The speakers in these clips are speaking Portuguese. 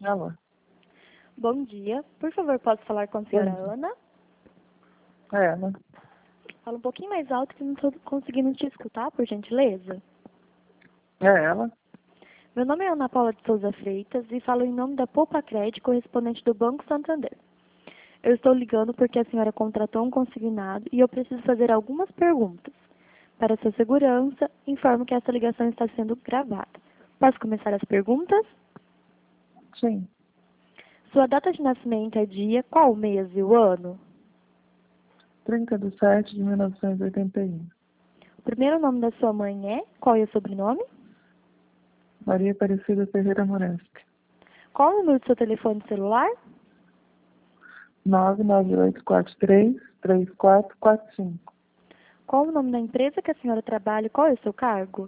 Alô? Bom dia. Por favor, posso falar com a senhora Bom dia. Ana? É ela. Fala um pouquinho mais alto que não estou conseguindo te escutar, por gentileza. É ela. Meu nome é Ana Paula de Souza Freitas e falo em nome da Poupa Crédito, correspondente do Banco Santander. Eu estou ligando porque a senhora contratou um consignado e eu preciso fazer algumas perguntas. Para sua segurança, informo que essa ligação está sendo gravada. Posso começar as perguntas? Sim. Sua data de nascimento é dia, qual o mês e o ano? 30/7/1981. O primeiro nome da sua mãe é? Qual é o sobrenome? Maria Aparecida Ferreira Moreski. Qual o número do seu telefone celular? 99843-3445. Qual o nome da empresa que a senhora trabalha e qual é o seu cargo?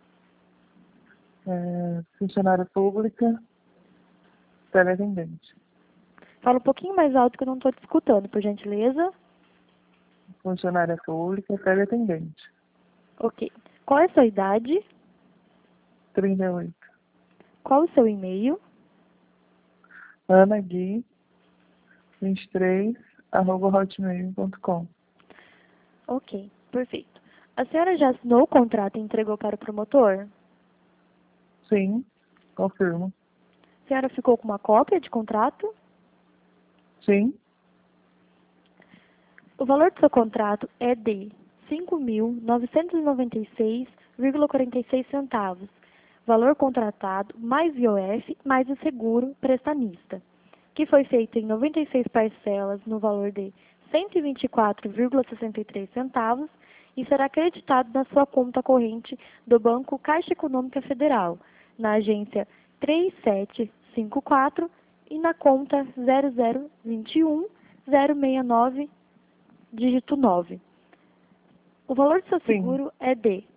Funcionária pública, teleatendente. Fala um pouquinho mais alto que eu não estou te escutando, por gentileza. Funcionária pública, teleatendente. Ok. Qual é a sua idade? 38. Qual o seu e-mail? Ana Gui, 23, @hotmail.com. Ok, perfeito. A senhora já assinou o contrato e entregou para o promotor? Sim, confirmo. A senhora ficou com uma cópia de contrato? Sim, O valor do seu contrato é de R$ 5.996,46. Valor contratado mais IOF mais o seguro prestamista, que foi feito em 96 parcelas no valor de R$ 124,63 e será acreditado na sua conta corrente do Banco Caixa Econômica Federal, na agência 3754 e na conta 0021069 dígito 9. O valor do seu sim. seguro é de R$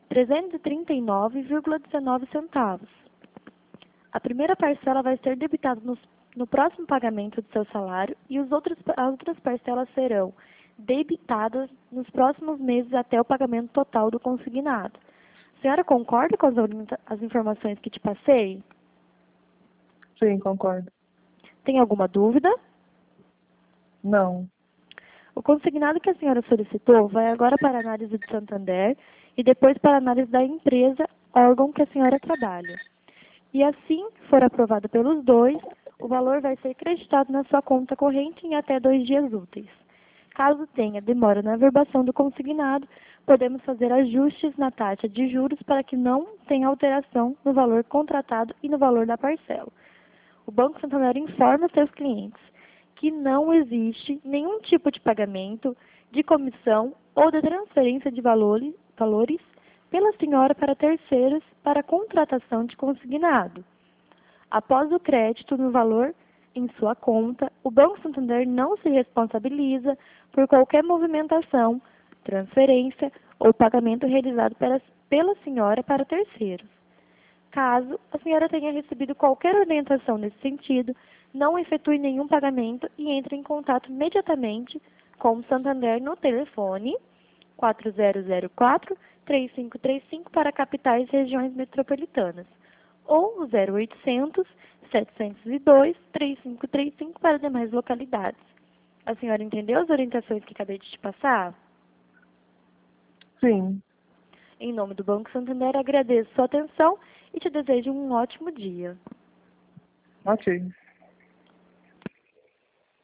339,19. A primeira parcela vai ser debitada no próximo pagamento do seu salário e as outras parcelas serão debitadas nos próximos meses até o pagamento total do consignado. A senhora concorda com as informações que te passei? Sim, concordo. Tem alguma dúvida? Não. O consignado que a senhora solicitou vai agora para a análise do Santander e depois para a análise da empresa, órgão que a senhora trabalha. E assim for aprovado pelos dois, o valor vai ser creditado na sua conta corrente em até 2 dias úteis. Caso tenha demora na averbação do consignado, podemos fazer ajustes na taxa de juros para que não tenha alteração no valor contratado e no valor da parcela. O Banco Santander informa seus clientes que não existe nenhum tipo de pagamento, de comissão ou de transferência de valores pela senhora para terceiros para contratação de consignado. Após o crédito no valor em sua conta, o Banco Santander não se responsabiliza por qualquer movimentação, transferência ou pagamento realizado pela senhora para terceiros. Caso a senhora tenha recebido qualquer orientação nesse sentido, não efetue nenhum pagamento e entre em contato imediatamente com o Santander no telefone 4004-3535 para capitais e regiões metropolitanas ou 0800-702-3535 para demais localidades. A senhora entendeu as orientações que acabei de te passar? Sim. Em nome do Banco Santander, agradeço sua atenção e te desejo um ótimo dia. Ok.